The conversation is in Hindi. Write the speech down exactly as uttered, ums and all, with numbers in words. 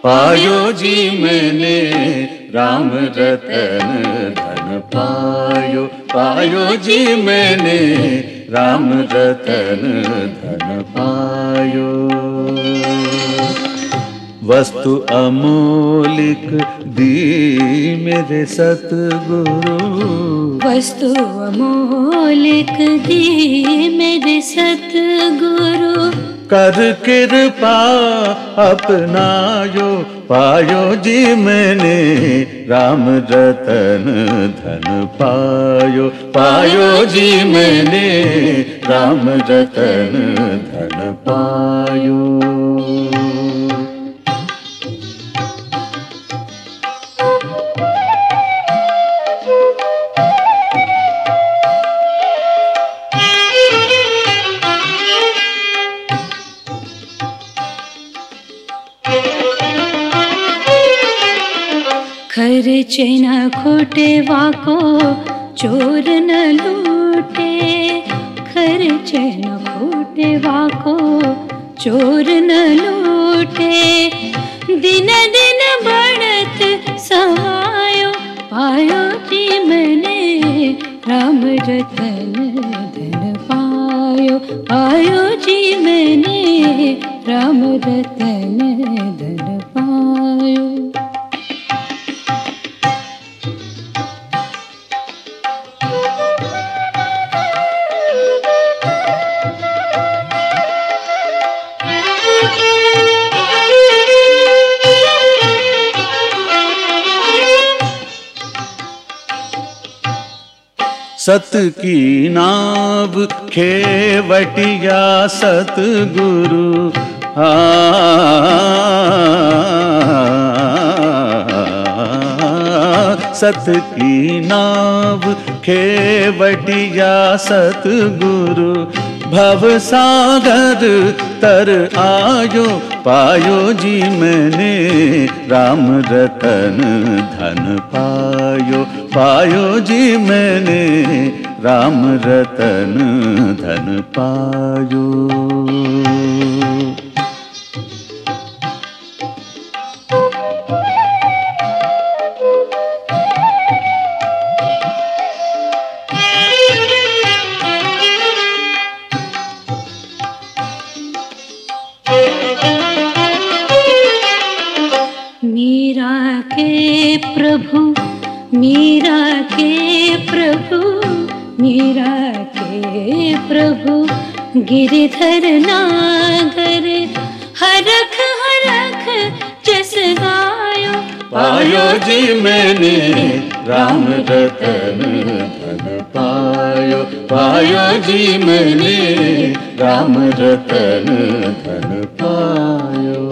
पायो जी मैंने राम रतन धन पायो। पायो जी मैंने राम रतन धन पायो। वस्तु अमोलिक दी मेरे सतगुरु। वस्तु अमोलिक दी मेरे सतगुरु। कर कृपा अपनायो। पायो जी मैंने राम रतन धन पायो। पायो जी मैंने राम रतन धन पायो। खर्चे न खोटे वाको चोर न लूटे। खर्चे न खोटे वाको चोर न लूटे। दिन दिन बढ़त समायो। पायो जी मैंने राम रतन धन पायो। पायो जी मैंने राम रतन धन पायो। सत की नाव खेवटिया सतगुरु। आ सत की नाव खेवटिया सतगुरु। भव सागर तर आयो। पायो जी मैंने राम रतन धन पायो। पायो जी मैंने राम रतन धन पायो। मीरा के प्रभु मीरा के प्रभु मीरा के प्रभु गिरधर नागर हरख हरख जस गायो। पायो जी मैंने राम रतन धन पायो। पायो जी मैंने राम रतन धन पायो।